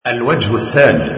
الوجه الثاني،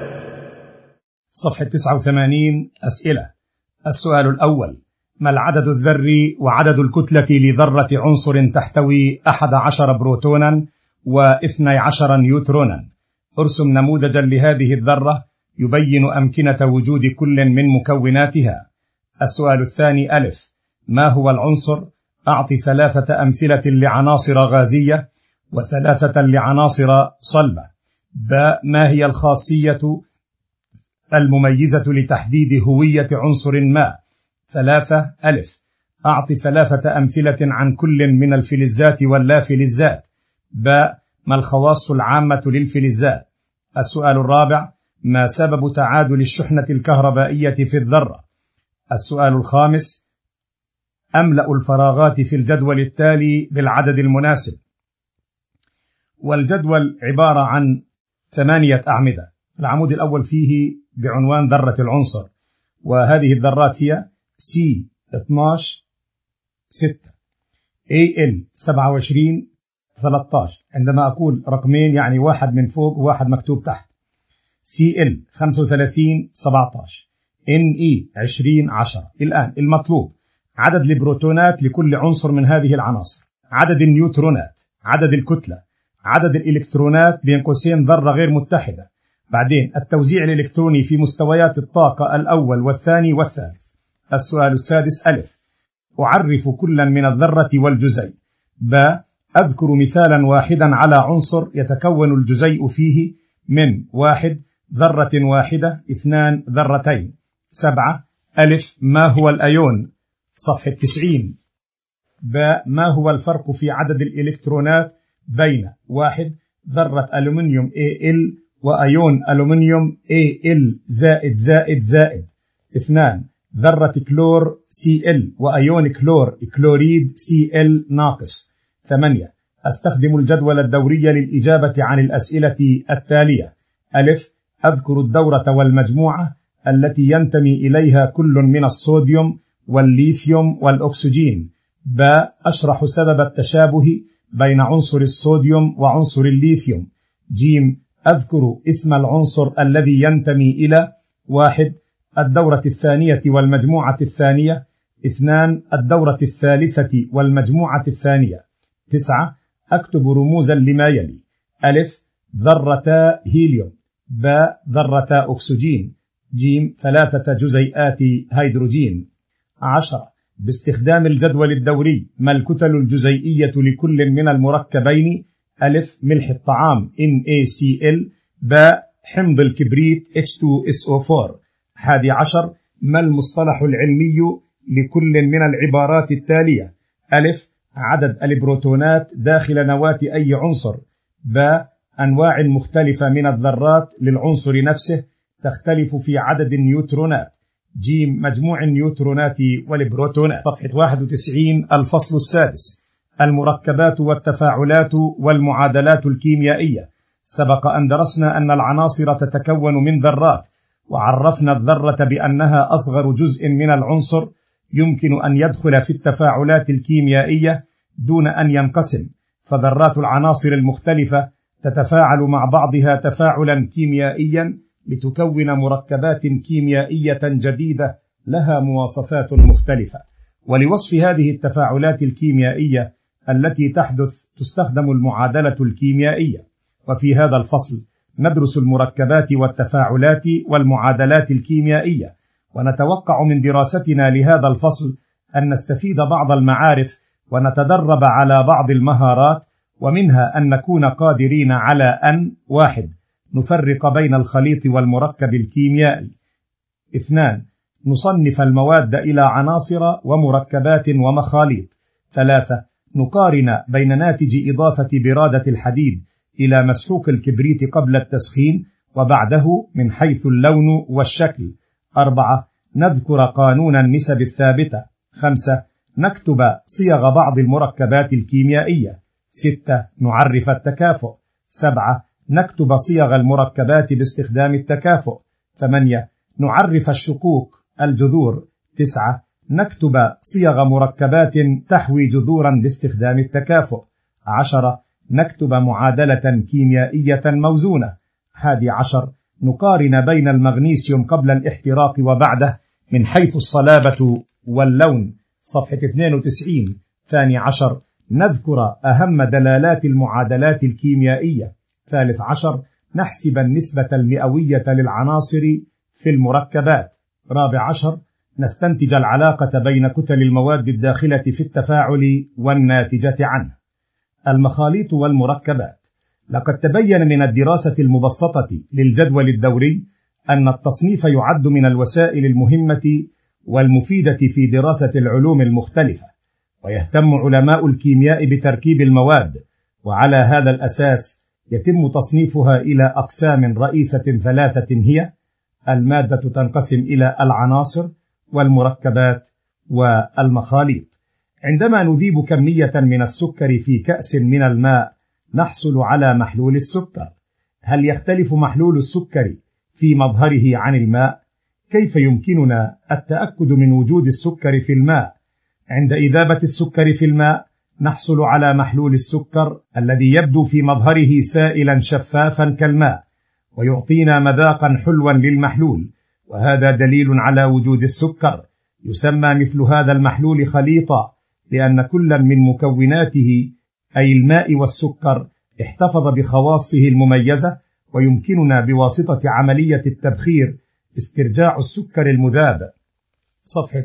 صفحة 89. أسئلة. السؤال الأول: ما العدد الذري وعدد الكتلة لذرة عنصر تحتوي 11 بروتونا و12 نيوترونا؟ ارسم نموذجا لهذه الذرة يبين أمكنة وجود كل من مكوناتها. السؤال الثاني: ألف: ما هو العنصر؟ أعط 3 أمثلة لعناصر غازية و3 لعناصر صلبة. ب: ما هي الخاصية المميزة لتحديد هوية عنصر ما؟ 3. ألف: أعط 3 أمثلة عن كل من الفلزات واللافلزات. ب: ما الخواص العامة للفلزات؟ السؤال الرابع: ما سبب تعادل الشحنة الكهربائية في الذرة؟ السؤال الخامس: أملأ الفراغات في الجدول التالي بالعدد المناسب. والجدول عبارة عن 8 أعمدة. العمود الأول فيه بعنوان ذرة العنصر، وهذه الذرات هي C12 6 Al 27 13. عندما أقول رقمين يعني واحد من فوق وواحد مكتوب تحت. Cl 35 17 Ne 20 10. الآن المطلوب عدد البروتونات لكل عنصر من هذه العناصر، عدد النيوترونات، عدد الكتلة، عدد الإلكترونات بين قوسين ذرة غير متحدة، بعدين التوزيع الإلكتروني في مستويات الطاقة الأول والثاني والثالث. السؤال السادس: ألف: أعرف كلا من الذرة والجزيء. ب: أذكر مثالا واحدا على عنصر يتكون الجزيء فيه من 1 ذرة واحدة 2 ذرتين. 7. ألف: ما هو الأيون؟ صفحة 90. ب: ما هو الفرق في عدد الإلكترونات بين 1 ذرة ألومنيوم Al وأيون ألومنيوم Al زائد زائد زائد. 2 ذرة كلور Cl وأيون كلوريد Cl ناقص. 8. أستخدم الجدول الدوري للإجابة عن الأسئلة التالية. ألف: أذكر الدورة والمجموعة التي ينتمي إليها كل من الصوديوم والليثيوم والأكسجين. ب: أشرح سبب التشابه بين عنصر الصوديوم وعنصر الليثيوم. ج: أذكر اسم العنصر الذي ينتمي إلى 1 الدورة الثانية والمجموعة الثانية، 2 الدورة الثالثة والمجموعة الثانية. 9. أكتب رموزا لما يلي. ألف: ذرتا هيليوم. ب: ذرتا أكسجين. ج: 3 جزيئات هيدروجين. 10. باستخدام الجدول الدوري ما الكتل الجزيئية لكل من المركبين؟ ألف: ملح الطعام NaCl. ب: حمض الكبريت H2SO4. 11. ما المصطلح العلمي لكل من العبارات التالية؟ ألف: عدد البروتونات داخل نواة أي عنصر. ب: أنواع مختلفة من الذرات للعنصر نفسه تختلف في عدد النيوترونات. ج: مجموع النيوترونات والبروتونات. صفحة 91. الفصل السادس: المركبات والتفاعلات والمعادلات الكيميائية. سبق أن درسنا أن العناصر تتكون من ذرات، وعرفنا الذرة بأنها أصغر جزء من العنصر يمكن أن يدخل في التفاعلات الكيميائية دون أن ينقسم، فذرات العناصر المختلفة تتفاعل مع بعضها تفاعلا كيميائيا لتكون مركبات كيميائية جديدة لها مواصفات مختلفة. ولوصف هذه التفاعلات الكيميائية التي تحدث تستخدم المعادلة الكيميائية. وفي هذا الفصل ندرس المركبات والتفاعلات والمعادلات الكيميائية، ونتوقع من دراستنا لهذا الفصل أن نستفيد بعض المعارف ونتدرب على بعض المهارات، ومنها أن نكون قادرين على أن: 1. نفرق بين الخليط والمركب الكيميائي. 2. نصنف المواد إلى عناصر ومركبات ومخاليط. 3. نقارن بين ناتج إضافة برادة الحديد إلى مسحوق الكبريت قبل التسخين وبعده من حيث اللون والشكل. 4. نذكر قانون النسب الثابتة. 5. نكتب صيغ بعض المركبات الكيميائية. 6. نعرف التكافؤ. 7. نكتب صيغ المركبات باستخدام التكافؤ. 8. نعرف الشقوق الجذور. 9. نكتب صيغ مركبات تحوي جذورا باستخدام التكافؤ. 10. نكتب معادلة كيميائية موزونة. 11 نقارن بين المغنيسيوم قبل الاحتراق وبعده من حيث الصلابة واللون. صفحة 92. 12 نذكر أهم دلالات المعادلات الكيميائية. 13 نحسب النسبة المئوية للعناصر في المركبات. 14 نستنتج العلاقة بين كتل المواد الداخلة في التفاعل والناتجة عنه. المخاليط والمركبات. لقد تبين من الدراسة المبسطة للجدول الدوري أن التصنيف يعد من الوسائل المهمة والمفيدة في دراسة العلوم المختلفة، ويهتم علماء الكيمياء بتركيب المواد، وعلى هذا الأساس يتم تصنيفها إلى أقسام رئيسة 3 هي: المادة تنقسم إلى العناصر والمركبات والمخاليط. عندما نذيب كمية من السكر في كأس من الماء نحصل على محلول السكر. هل يختلف محلول السكر في مظهره عن الماء؟ كيف يمكننا التأكد من وجود السكر في الماء؟ عند إذابة السكر في الماء نحصل على محلول السكر الذي يبدو في مظهره سائلا شفافا كالماء، ويعطينا مذاقا حلوا للمحلول، وهذا دليل على وجود السكر. يسمى مثل هذا المحلول خليطا لأن كل من مكوناته أي الماء والسكر احتفظ بخواصه المميزة، ويمكننا بواسطة عملية التبخير استرجاع السكر المذاب. صفحة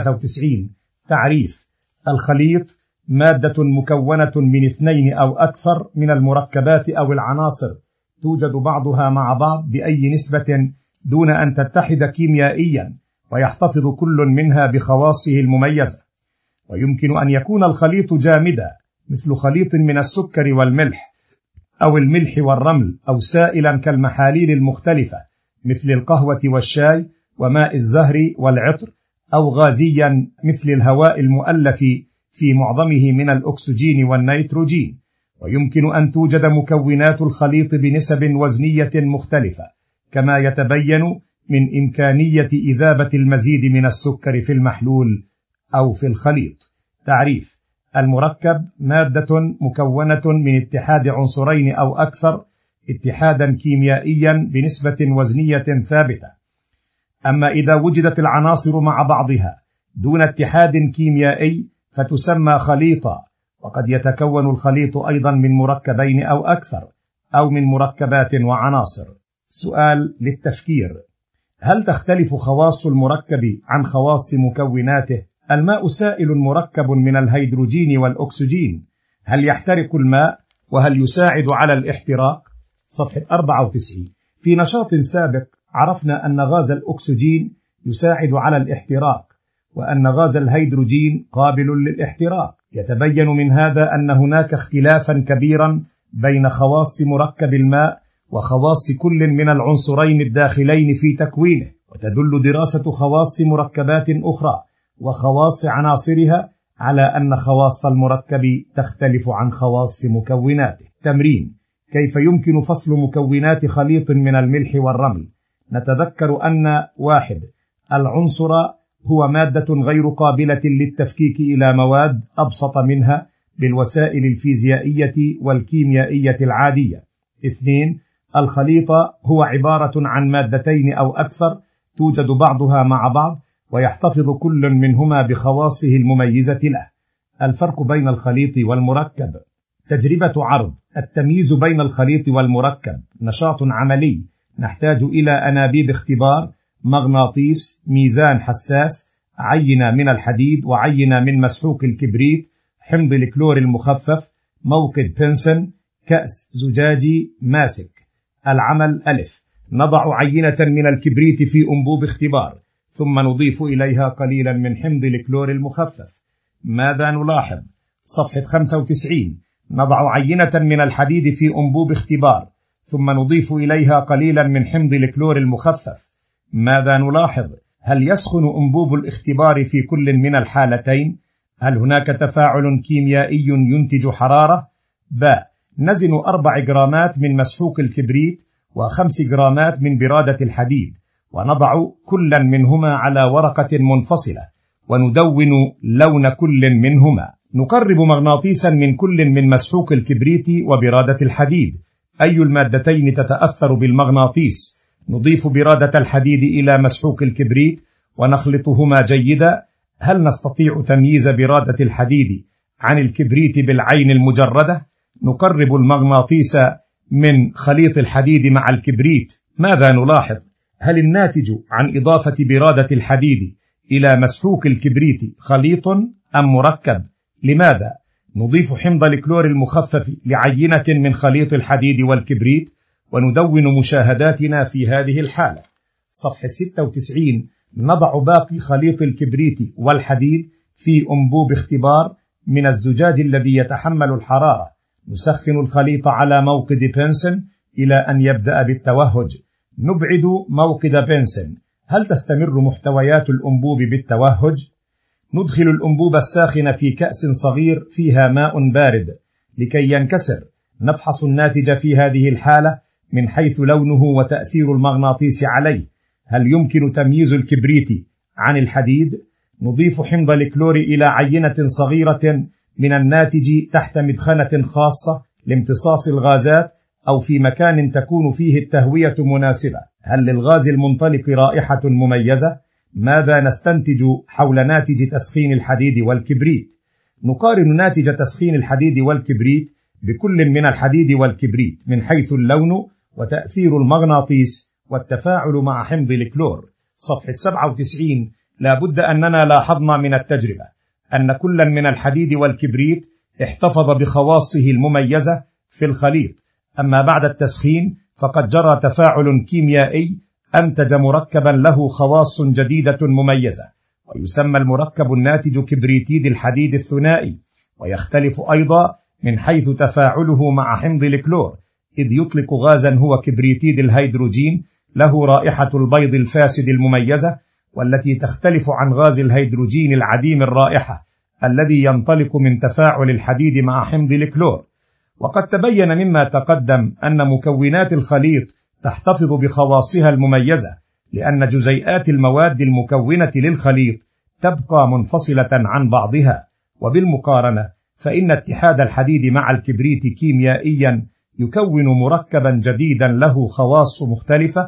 93. تعريف: الخليط مادة مكونة من 2 أو أكثر من المركبات أو العناصر توجد بعضها مع بعض بأي نسبة دون أن تتحد كيميائيا، ويحتفظ كل منها بخواصه المميزة. ويمكن أن يكون الخليط جامدا مثل خليط من السكر والملح، أو الملح والرمل، أو سائلا كالمحاليل المختلفة مثل القهوة والشاي وماء الزهر والعطر، أو غازيا مثل الهواء المؤلف في معظمه من الأكسجين والنيتروجين. ويمكن أن توجد مكونات الخليط بنسب وزنية مختلفة، كما يتبين من إمكانية إذابة المزيد من السكر في المحلول أو في الخليط. تعريف: المركب مادة مكونة من اتحاد عنصرين أو أكثر اتحادا كيميائيا بنسبة وزنية ثابتة. أما إذا وجدت العناصر مع بعضها دون اتحاد كيميائي فتسمى خليطا. وقد يتكون الخليط أيضا من مركبين أو أكثر، أو من مركبات وعناصر. سؤال للتفكير: هل تختلف خواص المركب عن خواص مكوناته؟ الماء سائل مركب من الهيدروجين والأكسجين، هل يحترق الماء؟ وهل يساعد على الاحتراق؟ صفحة 94. في نشاط سابق عرفنا أن غاز الأكسجين يساعد على الاحتراق، وأن غاز الهيدروجين قابل للاحتراق. يتبين من هذا أن هناك اختلافا كبيرا بين خواص مركب الماء وخواص كل من العنصرين الداخلين في تكوينه. وتدل دراسة خواص مركبات أخرى وخواص عناصرها على أن خواص المركب تختلف عن خواص مكوناته. تمرين: كيف يمكن فصل مكونات خليط من الملح والرمل؟ نتذكر أن 1. العنصر هو مادة غير قابلة للتفكيك إلى مواد أبسط منها بالوسائل الفيزيائية والكيميائية العادية. 2. الخليط هو عبارة عن مادتين أو أكثر توجد بعضها مع بعض، ويحتفظ كل منهما بخواصه المميزة له. الفرق بين الخليط والمركب. تجربة عرض: التمييز بين الخليط والمركب نشاط عملي، نحتاج إلى أنابيب اختبار، مغناطيس، ميزان حساس، عينة من الحديد وعينة من مسحوق الكبريت، حمض الكلور المخفف، موقد بنسن، كأس زجاجي ماسك. العمل: ألف، نضع عينة من الكبريت في أنبوب اختبار، ثم نضيف إليها قليلا من حمض الكلور المخفف. ماذا نلاحظ؟ صفحة 95. نضع عينة من الحديد في أنبوب اختبار، ثم نضيف إليها قليلا من حمض الكلور المخفف. ماذا نلاحظ؟ هل يسخن أنبوب الاختبار في كل من الحالتين؟ هل هناك تفاعل كيميائي ينتج حرارة؟ باء، نزن 4 جرامات من مسحوق الكبريت و5 جرامات من برادة الحديد، ونضع كلا منهما على ورقة منفصلة، وندون لون كل منهما. نقرب مغناطيسا من كل من مسحوق الكبريت وبرادة الحديد، أي المادتين تتأثر بالمغناطيس؟ نضيف برادة الحديد إلى مسحوق الكبريت ونخلطهما جيدا. هل نستطيع تمييز برادة الحديد عن الكبريت بالعين المجردة؟ نقرب المغناطيس من خليط الحديد مع الكبريت. ماذا نلاحظ؟ هل الناتج عن إضافة برادة الحديد إلى مسحوق الكبريت خليط أم مركب؟ لماذا؟ نضيف حمض الكلور المخفف لعينة من خليط الحديد والكبريت وندون مشاهداتنا في هذه الحالة. صفحة 96. نضع باقي خليط الكبريت والحديد في أنبوب اختبار من الزجاج الذي يتحمل الحرارة. نسخن الخليط على موقد بنسن إلى أن يبدأ بالتوهج. نبعد موقد بنسن. هل تستمر محتويات الأنبوب بالتوهج؟ ندخل الأنبوب الساخن في كأس صغير فيها ماء بارد لكي ينكسر. نفحص الناتج في هذه الحالة من حيث لونه وتأثير المغناطيس عليه. هل يمكن تمييز الكبريت عن الحديد؟ نضيف حمض الكلور إلى عينة صغيرة من الناتج تحت مدخنة خاصة لامتصاص الغازات أو في مكان تكون فيه التهوية مناسبة. هل للغاز المنطلق رائحة مميزة؟ ماذا نستنتج حول ناتج تسخين الحديد والكبريت؟ نقارن ناتج تسخين الحديد والكبريت بكل من الحديد والكبريت من حيث اللون وتأثير المغناطيس والتفاعل مع حمض الكلور. صفحة 97. لا بد أننا لاحظنا من التجربة أن كل من الحديد والكبريت احتفظ بخواصه المميزة في الخليط، أما بعد التسخين فقد جرى تفاعل كيميائي أنتج مركبا له خواص جديدة مميزة، ويسمى المركب الناتج كبريتيد الحديد الثنائي، ويختلف أيضا من حيث تفاعله مع حمض الكلور، إذ يطلق غازا هو كبريتيد الهيدروجين له رائحة البيض الفاسد المميزة، والتي تختلف عن غاز الهيدروجين العديم الرائحة الذي ينطلق من تفاعل الحديد مع حمض الكلور. وقد تبين مما تقدم أن مكونات الخليط تحتفظ بخواصها المميزة، لأن جزيئات المواد المكونة للخليط تبقى منفصلة عن بعضها. وبالمقارنة فإن اتحاد الحديد مع الكبريت كيميائيا يكون مركبا جديدا له خواص مختلفة.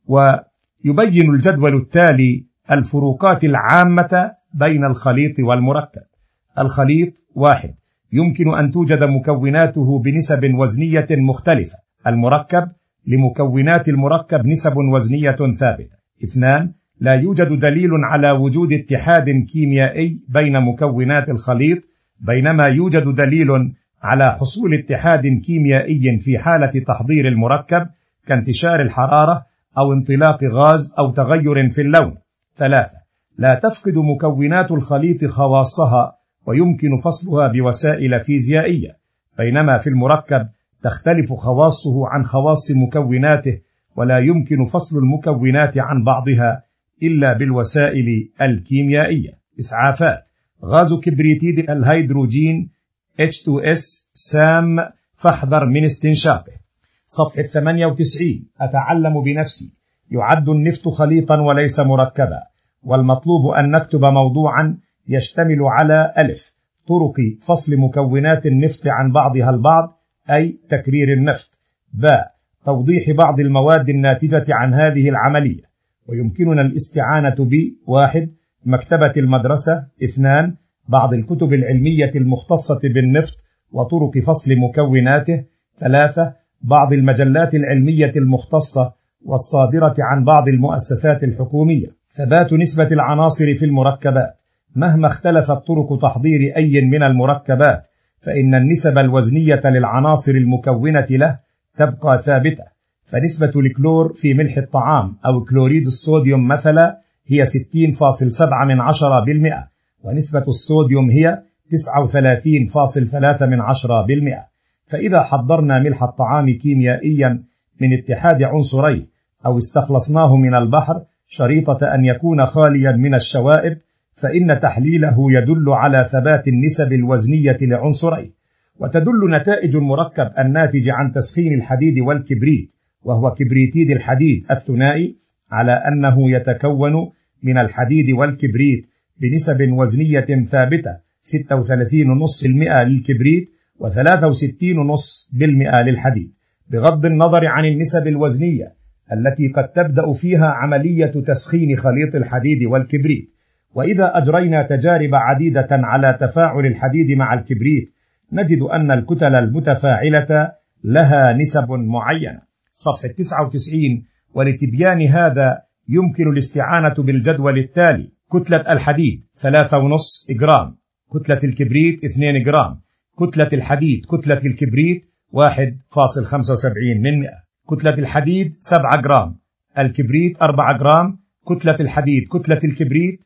ويبين الجدول التالي الفروقات العامة بين الخليط والمركب. الخليط: 1. يمكن أن توجد مكوناته بنسب وزنية مختلفة. المركب: لمكونات المركب نسب وزنية ثابتة. 2. لا يوجد دليل على وجود اتحاد كيميائي بين مكونات الخليط، بينما يوجد دليل على حصول اتحاد كيميائي في حالة تحضير المركب كانتشار الحرارة أو انطلاق غاز أو تغير في اللون. 3. لا تفقد مكونات الخليط خواصها ويمكن فصلها بوسائل فيزيائية، بينما في المركب تختلف خواصه عن خواص مكوناته ولا يمكن فصل المكونات عن بعضها إلا بالوسائل الكيميائية. إسعافات: غاز كبريتيد الهيدروجين H2S سام، فاحذر من استنشاقه. صفحة 98. أتعلم بنفسي. يعد النفط خليطا وليس مركبا، والمطلوب أن نكتب موضوعا يشتمل على: ألف، طرق فصل مكونات النفط عن بعضها البعض، أي تكرير النفط. باء، توضيح بعض المواد الناتجة عن هذه العملية، ويمكننا الاستعانة ب: 1. مكتبة المدرسة. 2. بعض الكتب العلمية المختصة بالنفط وطرق فصل مكوناته. 3. بعض المجلات العلمية المختصة والصادرة عن بعض المؤسسات الحكومية. ثبات نسبة العناصر في المركبات. مهما اختلفت طرق تحضير أي من المركبات فإن النسب الوزنية للعناصر المكونة له تبقى ثابتة، فنسبة الكلور في ملح الطعام أو كلوريد الصوديوم مثلا هي 60.7%، ونسبة الصوديوم هي 39.3%. فإذا حضرنا ملح الطعام كيميائيا من اتحاد عنصرين أو استخلصناه من البحر شريطة أن يكون خاليا من الشوائب، فإن تحليله يدل على ثبات النسب الوزنية لعنصرين. وتدل نتائج المركب الناتج عن تسخين الحديد والكبريت، وهو كبريتيد الحديد الثنائي، على أنه يتكون من الحديد والكبريت بنسب وزنية ثابتة: 36.5% للكبريت و63.5% للحديد. بغض النظر عن النسب الوزنية التي قد تبدأ فيها عملية تسخين خليط الحديد والكبريت. وإذا أجرينا تجارب عديدة على تفاعل الحديد مع الكبريت نجد أن الكتل المتفاعلة لها نسب معينة. صفحة 99. ولتبيان هذا يمكن الاستعانة بالجدول التالي: كتلة الحديد 3.5 جرام، كتلة الكبريت 2 جرام، كتلة الحديد كتلة الكبريت 1.75%، كتلة الحديد 7 جرام، الكبريت 4 جرام، كتلة الحديد كتلة الكبريت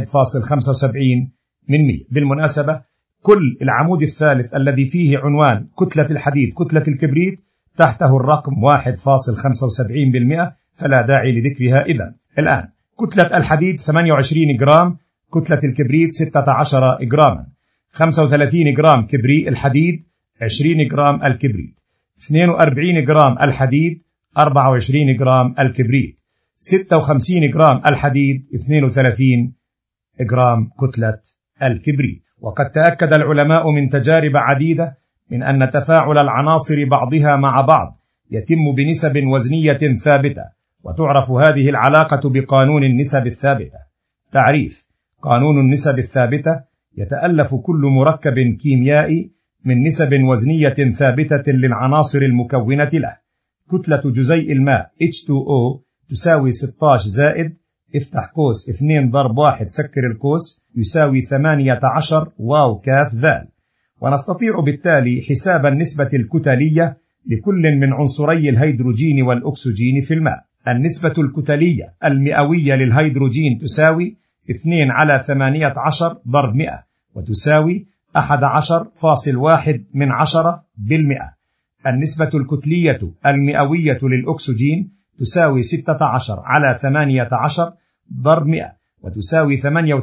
1.75%. بالمناسبة كل العمود الثالث الذي فيه عنوان كتلة الحديد كتلة الكبريت تحته الرقم 1.75%، فلا داعي لذكرها إذن. الآن كتلة الحديد 28 جرام، كتلة الكبريت 16 جراما، 35 جرام كبريت الحديد، 20 جرام الكبريت، 42 جرام الحديد، 24 جرام الكبريت، 56 جرام الحديد، 32 جرام كتلة الكبريت. وقد تأكد العلماء من تجارب عديدة من أن تفاعل العناصر بعضها مع بعض يتم بنسب وزنية ثابتة، وتعرف هذه العلاقة بقانون النسب الثابتة. تعريف: قانون النسب الثابتة يتألف كل مركب كيميائي من نسب وزنية ثابتة للعناصر المكونة له. كتلة جزيء الماء H2O تساوي 16 زائد افتح قوس 2 ضرب 1 سكر القوس يساوي 18 واو كاف ذال. ونستطيع بالتالي حساب النسبة الكتلية لكل من عنصري الهيدروجين والأكسجين في الماء. النسبة الكتلية المئوية للهيدروجين تساوي 2/18 ضرب 100 وتساوي 11.1%. النسبة الكتلية المئوية للأكسجين تساوي 16/18 ضرب 100 وتساوي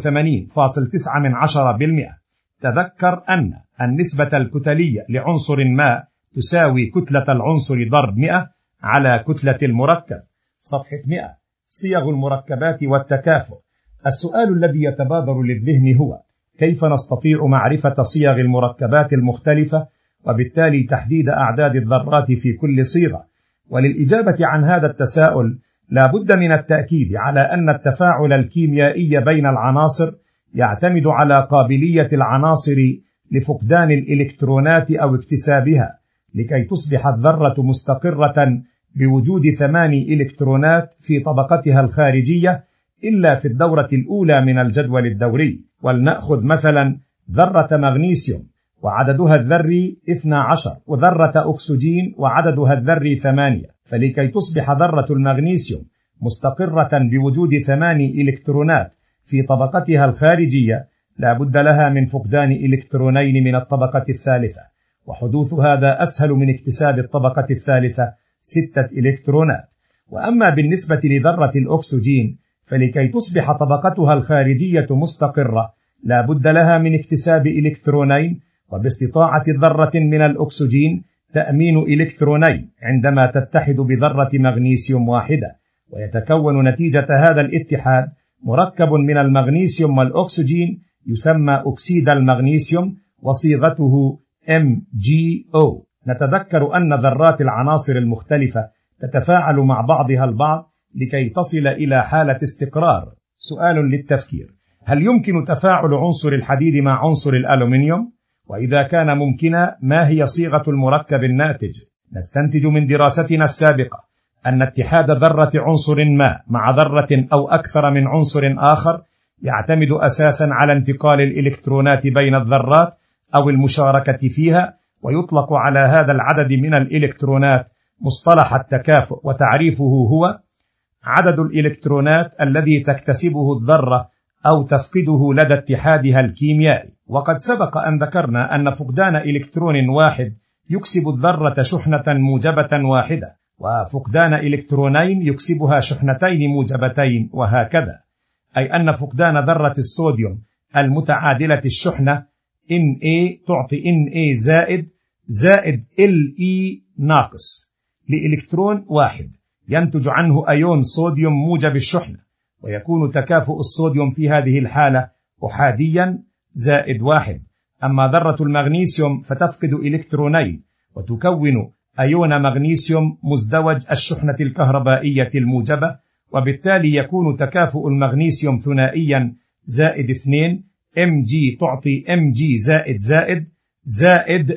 88.9%. تذكر أن النسبة الكتلية لعنصر ما تساوي كتلة العنصر ضرب 100 على كتلة المركب. صفحة 100. صيغ المركبات والتكافؤ. السؤال الذي يتبادر للذهن هو: كيف نستطيع معرفة صيغ المركبات المختلفة وبالتالي تحديد أعداد الذرات في كل صيغة؟ وللإجابة عن هذا التساؤل لا بد من التأكيد على أن التفاعل الكيميائي بين العناصر يعتمد على قابلية العناصر لفقدان الإلكترونات أو اكتسابها، لكي تصبح الذرة مستقرة بوجود 8 إلكترونات في طبقتها الخارجية إلا في الدورة الأولى من الجدول الدوري. ولنأخذ مثلا ذرة مغنيسيوم وعددها الذري 12 وذرة أكسجين وعددها الذري 8. فلكي تصبح ذرة المغنيسيوم مستقرة بوجود 8 إلكترونات في طبقتها الخارجية لا بد لها من فقدان إلكترونين من الطبقة الثالثة، وحدوث هذا أسهل من اكتساب الطبقة الثالثة 6 إلكترونات. وأما بالنسبة لذرة الأكسجين فلكي تصبح طبقتها الخارجية مستقرة لا بد لها من اكتساب إلكترونين، وباستطاعة ذرة من الأكسجين تأمين إلكترونين عندما تتحد بذرة مغنيسيوم واحدة، ويتكون نتيجة هذا الاتحاد مركب من المغنيسيوم والأكسجين يسمى أكسيد المغنيسيوم وصيغته MgO. نتذكر أن ذرات العناصر المختلفة تتفاعل مع بعضها البعض لكي تصل إلى حالة استقرار. سؤال للتفكير: هل يمكن تفاعل عنصر الحديد مع عنصر الألومنيوم؟ وإذا كان ممكنا ما هي صيغة المركب الناتج؟ نستنتج من دراستنا السابقة أن اتحاد ذرة عنصر ما مع ذرة أو أكثر من عنصر آخر يعتمد أساسا على انتقال الإلكترونات بين الذرات أو المشاركة فيها، ويطلق على هذا العدد من الإلكترونات مصطلح التكافؤ، وتعريفه هو عدد الإلكترونات الذي تكتسبه الذرة أو تفقده لدى اتحادها الكيميائي. وقد سبق أن ذكرنا أن فقدان إلكترون واحد يكسب الذرة شحنة موجبة واحدة، وفقدان إلكترونين يكسبها شحنتين موجبتين، وهكذا. أي أن فقدان ذرة الصوديوم المتعادلة الشحنة Na تعطي Na زائد Le ناقص لإلكترون واحد ينتج عنه أيون صوديوم موجب الشحنة، ويكون تكافؤ الصوديوم في هذه الحالة أحاديا زائد 1. أما ذرة المغنيسيوم فتفقد إلكترونين وتكون أيون مغنيسيوم مزدوج الشحنة الكهربائية الموجبة، وبالتالي يكون تكافؤ المغنيسيوم ثنائيا زائد 2 Mg تعطي Mg زائد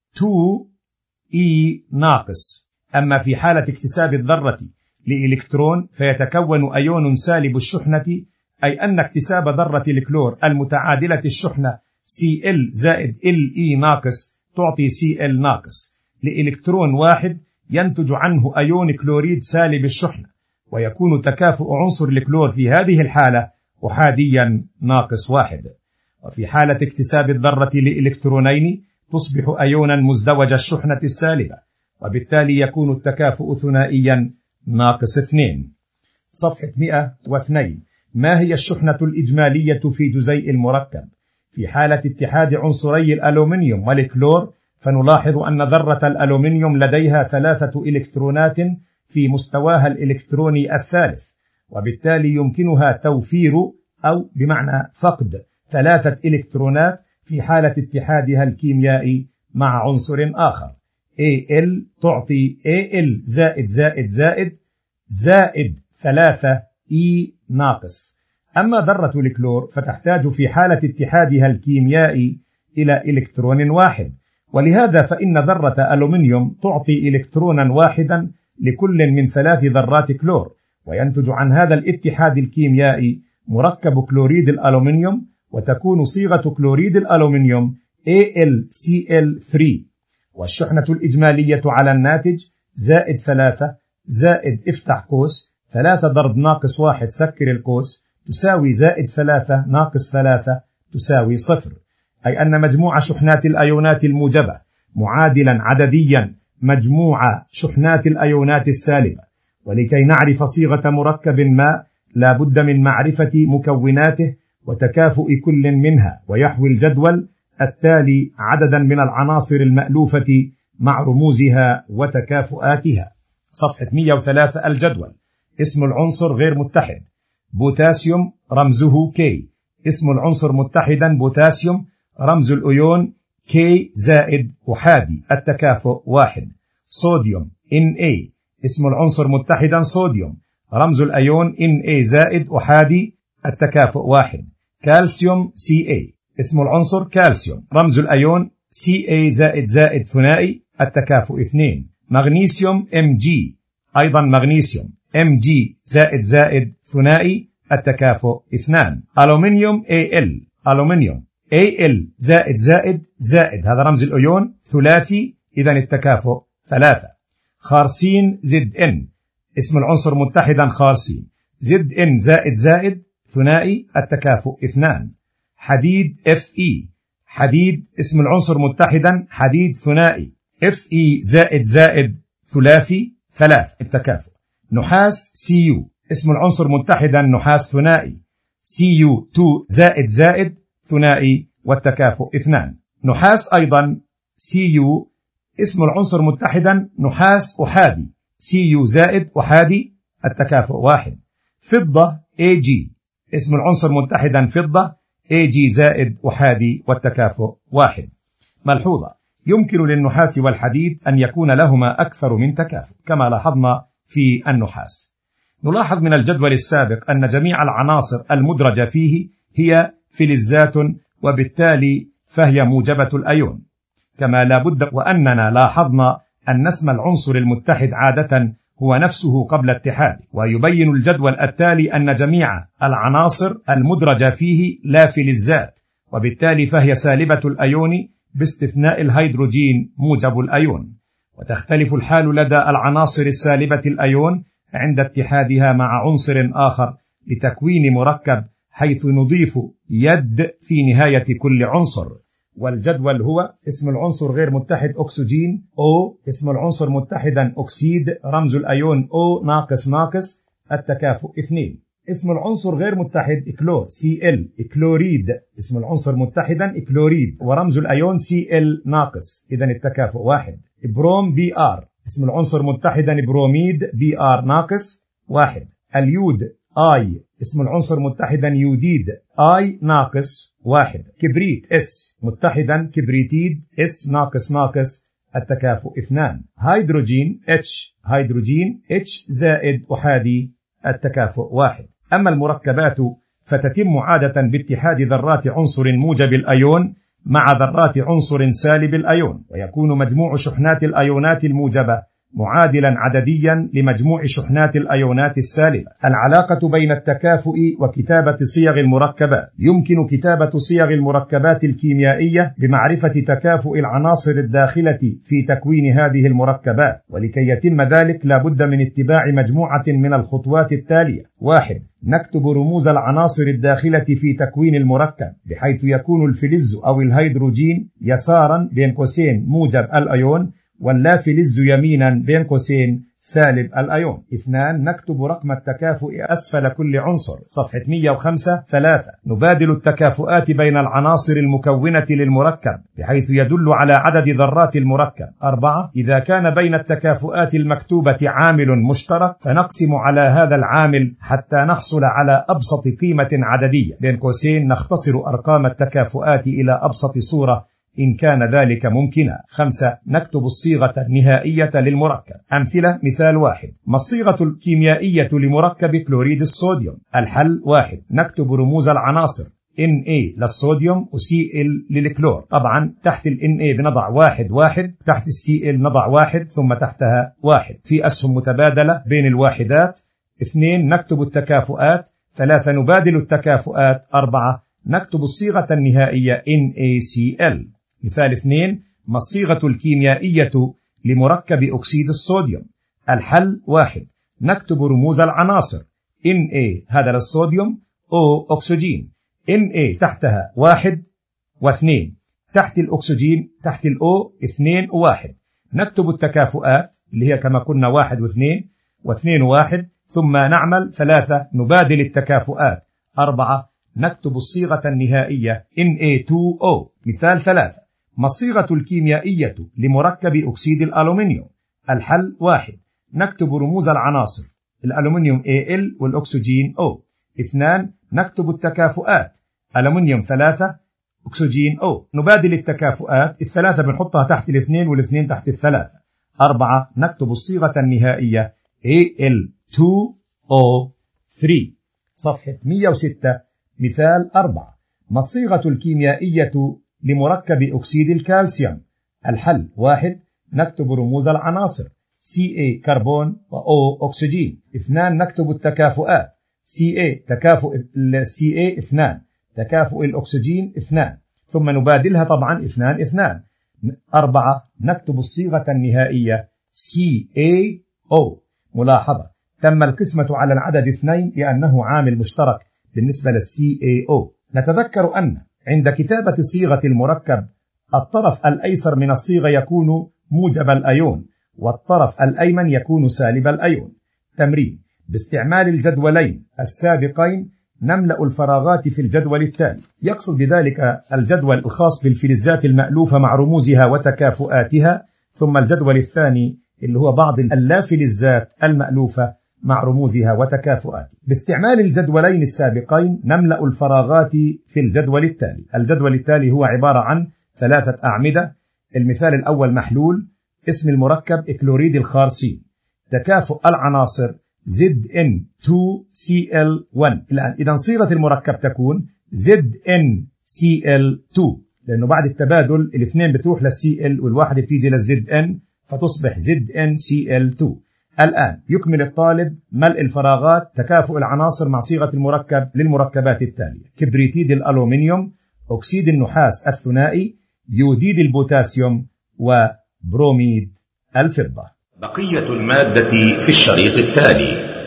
2E ناقص. أما في حالة اكتساب الذرة لإلكترون فيتكون أيون سالب الشحنة، أي أن اكتساب ذرة الكلور المتعادلة الشحنة Cl زائد Le ناقص تعطي Cl ناقص لإلكترون واحد ينتج عنه أيون كلوريد سالب الشحنة، ويكون تكافؤ عنصر الكلور في هذه الحالة أحاديا ناقص 1. وفي حالة اكتساب الذرة لإلكترونين تصبح أيونا مزدوج الشحنة السالبة، وبالتالي يكون التكافؤ ثنائيا ناقص 2. صفحة 102. ما هي الشحنة الإجمالية في جزيء المركب؟ في حالة اتحاد عنصري الألومنيوم والكلور فنلاحظ أن ذرة الألومنيوم لديها 3 إلكترونات في مستواها الإلكتروني الثالث، وبالتالي يمكنها توفير أو بمعنى فقد 3 إلكترونات في حالة اتحادها الكيميائي مع عنصر آخر. Al تعطي Al زائد 3 E ناقص. أما ذرة الكلور فتحتاج في حالة اتحادها الكيميائي إلى إلكترون واحد، ولهذا فإن ذرة ألومنيوم تعطي إلكترونا واحدا لكل من 3 ذرات كلور، وينتج عن هذا الاتحاد الكيميائي مركب كلوريد الألومنيوم، وتكون صيغة كلوريد الألومنيوم AlCl3. والشحنة الإجمالية على الناتج زائد 3 زائد افتح قوس 3 ضرب ناقص 1 سكر القوس تساوي زائد 3 ناقص 3 تساوي 0، أي أن مجموع شحنات الأيونات الموجبة معادلا عدديا مجموع شحنات الأيونات السالبة. ولكي نعرف صيغة مركب ما لا بد من معرفة مكوناته وتكافؤ كل منها، ويحوي الجدول التالي عددا من العناصر المألوفة مع رموزها وتكافؤاتها. صفحة 103. الجدول. اسم العنصر غير متحد بوتاسيوم رمزه K. اسم العنصر متحدا بوتاسيوم رمز الأيون K زائد أحادي التكافؤ 1. صوديوم Na. اسم العنصر متحدا صوديوم رمز الأيون Na زائد أحادي التكافؤ 1. كالسيوم Ca. اسم العنصر كالسيوم رمز الأيون Ca زائد ثنائي التكافؤ 2. مغنيسيوم Mg أيضا مغنيسيوم Mg زائد ثنائي التكافؤ 2. ألومنيوم Al ألومنيوم Al زائد هذا رمز الأيون ثلاثي إذا التكافؤ 3. خارسين Zn. اسم العنصر متحدا خارسين Zn زائد ثنائي التكافؤ 2. حديد Fe. حديد اسم العنصر متحدا حديد ثنائي Fe زائد ثلاثي 3 التكافؤ. نحاس Cu. اسم العنصر متحدا نحاس ثنائي Cu2 زائد ثنائي والتكافؤ 2. نحاس أيضا Cu. اسم العنصر متحدا نحاس أحادي Cu زائد أحادي التكافؤ 1. فضة Ag. اسم العنصر متحدا فضة Ag زائد أحادي والتكافؤ 1. ملحوظة: يمكن للنحاس والحديد أن يكون لهما أكثر من تكافؤ كما لاحظنا في النحاس. نلاحظ من الجدول السابق أن جميع العناصر المدرجة فيه هي فلزات، وبالتالي فهي موجبة الأيون، كما لا بد وأننا لاحظنا أن اسم العنصر المتحد عادة هو نفسه قبل اتحاده. ويبين الجدول التالي أن جميع العناصر المدرجة فيه لا فلزات، وبالتالي فهي سالبة الأيون باستثناء الهيدروجين موجب الأيون. وتختلف الحال لدى العناصر السالبة الأيون عند اتحادها مع عنصر آخر لتكوين مركب، حيث نضيف يد في نهاية كل عنصر. والجدول هو: اسم العنصر غير متحد أكسجين O. اسم العنصر متحدا أكسيد رمز الأيون O ناقص التكافؤ 2. اسم العنصر غير متحد كلور Cl كلوريد. اسم العنصر متحدا كلوريد ورمز الأيون Cl ناقص إذن التكافؤ 1. بروم Br. اسم العنصر متحدا بروميد Br ناقص 1. اليود I. اسم العنصر متحدا يوديد I ناقص 1. كبريت S. متحدا كبريتيد S ناقص التكافؤ 2. هيدروجين H زائد أحادي التكافؤ 1. أما المركبات فتتم عادة باتحاد ذرات عنصر موجب الأيون مع ذرات عنصر سالب الأيون، ويكون مجموع شحنات الأيونات الموجبة معادلا عدديا لمجموع شحنات الأيونات السالبة. العلاقة بين التكافؤ وكتابة صيغ المركبات: يمكن كتابة صيغ المركبات الكيميائية بمعرفة تكافؤ العناصر الداخلة في تكوين هذه المركبات، ولكي يتم ذلك لا بد من اتباع مجموعة من الخطوات التالية. 1. نكتب رموز العناصر الداخلة في تكوين المركب، بحيث يكون الفلز أو الهيدروجين يسارا بين قوسين موجب الأيون، واللافلز يمينا بين قوسين سالب الأيون. 2. نكتب رقم التكافؤ أسفل كل عنصر، صفحة 105. 3. نبادل التكافؤات بين العناصر المكونة للمركب بحيث يدل على عدد ذرات المركب. 4. إذا كان بين التكافؤات المكتوبة عامل مشترك فنقسم على هذا العامل حتى نحصل على أبسط قيمة عددية، بين قوسين نختصر أرقام التكافؤات إلى أبسط صورة إن كان ذلك ممكنا. 5. نكتب الصيغة النهائية للمركب. أمثلة: مثال 1. ما الصيغة الكيميائية لمركب كلوريد الصوديوم؟ الحل: 1. نكتب رموز العناصر Na للصوديوم و Cl للكلور. طبعا تحت ال Na بنضع 1 1، تحت ال Cl نضع 1 ثم تحتها 1 في أسهم متبادلة بين الواحدات. 2. نكتب التكافؤات. 3. نبادل التكافؤات. 4. نكتب الصيغة النهائية NaCl. مثال 2. ما الصيغة الكيميائية لمركب أكسيد الصوديوم؟ الحل: 1. نكتب رموز العناصر Na هذا للصوديوم، O أكسجين، Na تحتها 1 و2، تحت الأكسجين تحت الO 2 و1. نكتب التكافؤات اللي هي كما كنا 1 و2 و2 و1، ثم نعمل 3. نبادل التكافؤات. 4. نكتب الصيغة النهائية Na2O. مثال 3. ما الصيغة الكيميائية لمركب أكسيد الألومنيوم؟ الحل: 1. نكتب رموز العناصر الألومنيوم Al والأكسجين O. 2. نكتب التكافؤات ألومنيوم 3 أكسجين O. نبادل التكافؤات، 3 بنحطها تحت 2 وال2 تحت 3. 4. نكتب الصيغة النهائية Al2O3. صفحة 106. مثال 4. ما الصيغة الكيميائية لمركب أكسيد الكالسيوم؟ الحل: 1. نكتب رموز العناصر Ca كربون و O أكسجين. 2. نكتب التكافؤات Ca تكافؤ Ca 2، تكافؤ الأكسجين 2، ثم نبادلها طبعا 2 2. 4. نكتب الصيغة النهائية CaO. ملاحظة: تم القسمة على العدد 2 لأنه عامل مشترك بالنسبة للCaO. نتذكر أن عند كتابة صيغة المركب الطرف الأيسر من الصيغة يكون موجب الأيون، والطرف الأيمن يكون سالب الأيون. تمرين: باستعمال الجدولين السابقين نملأ الفراغات في الجدول التالي. يقصد بذلك الجدول الخاص بالفلزات المألوفة مع رموزها وتكافؤاتها، ثم الجدول الثاني اللي هو بعض اللافلزات المألوفة مع رموزها وتكافؤاتها. باستعمال الجدولين السابقين نملأ الفراغات في الجدول التالي. الجدول التالي هو عبارة عن 3 أعمدة. المثال الأول محلول، اسم المركب كلوريد الخارسين، تكافؤ العناصر Zn2Cl1. الآن إذا صيغة المركب تكون ZnCl2، لأنه بعد التبادل الاثنين بتروح للCl والواحد بتيجي للZn فتصبح ZnCl2. الآن يكمل الطالب ملء الفراغات تكافؤ العناصر مع صيغة المركب للمركبات التالية: كبريتيد الألومنيوم، أكسيد النحاس الثنائي، يوديد البوتاسيوم، وبروميد الفضة. بقية المادة في الشريط التالي.